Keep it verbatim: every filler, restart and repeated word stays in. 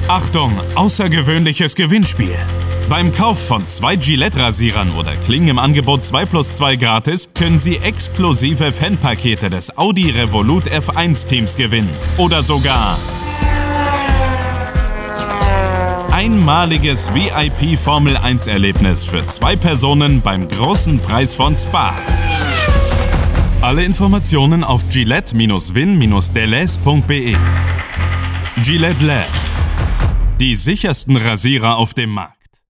Achtung, außergewöhnliches Gewinnspiel. Beim Kauf von zwei Gillette-Rasierern oder Klingen im Angebot zwei plus zwei gratis können Sie exklusive Fanpakete des Audi Revolut F eins Teams gewinnen. Oder sogar einmaliges V I P Formel eins Erlebnis für zwei Personen beim großen Preis von Spa. Alle Informationen auf gillette win delez punkt de. Gillette Labs. Die sichersten Rasierer auf dem Markt.